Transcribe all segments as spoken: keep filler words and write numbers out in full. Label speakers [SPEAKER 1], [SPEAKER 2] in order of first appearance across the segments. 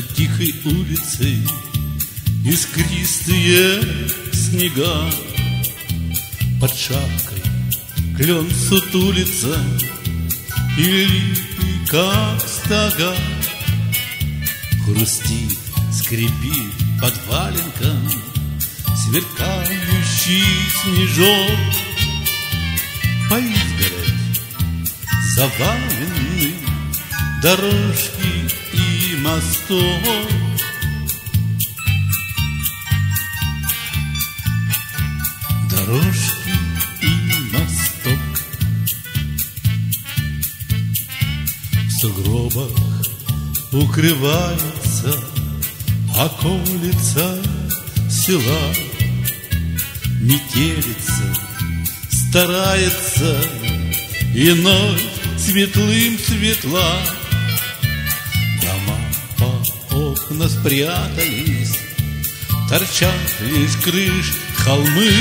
[SPEAKER 1] тихой улицей искристые снега. Под шапкой клен сутулится, и липы, как стога. Хрустит, скрипит под валенком сверкающий снежок. По изгородь завалены дорожки и мосток. Дорожки и мосток. В сугробах укрывается околица села. Метелица старается, и ночь светлым светла. Дома по окна спрятались, торчат лишь крыш холмы.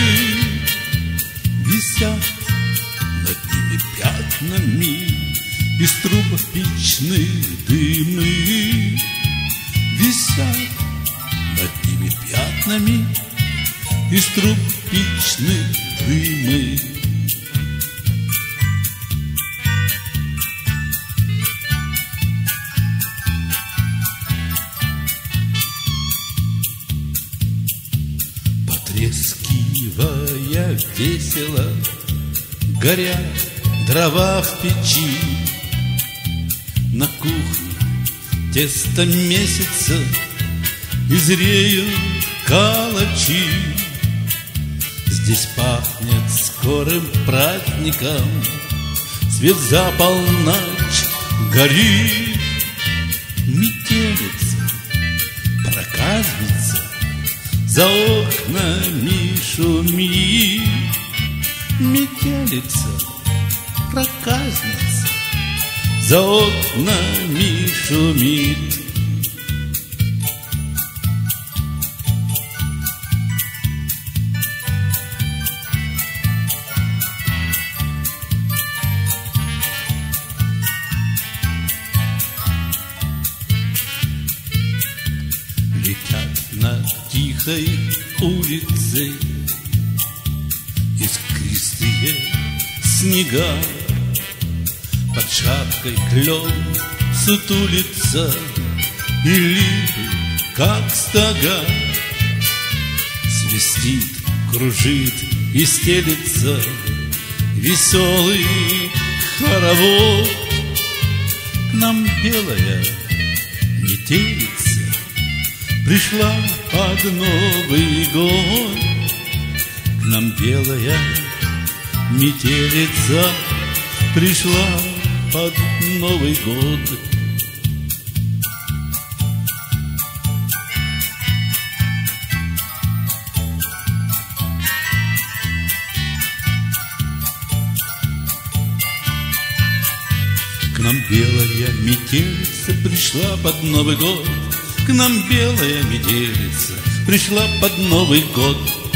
[SPEAKER 1] Висят над ними пятнами из труб печных дымы. Висят над ними пятнами из труб печных дымы. Потрескивая весело, горят дрова в печи. На кухне тесто месяца, и зреют калачи. Здесь пахнет скорым праздником, свет за полночь горит. Метелица, проказница, за окнами шумит. Метелица, проказница, за окнами шумит. Летят над тихой улицей искристые снега. Под шапкой клен сутулится, и липы, как стога. Свистит, кружит и стелется веселый хоровод. К нам белая метелица пришла под Новый год. К нам белая метелица пришла под Новый год. К нам белая метелица пришла под Новый год. К нам белая метелица пришла под Новый год.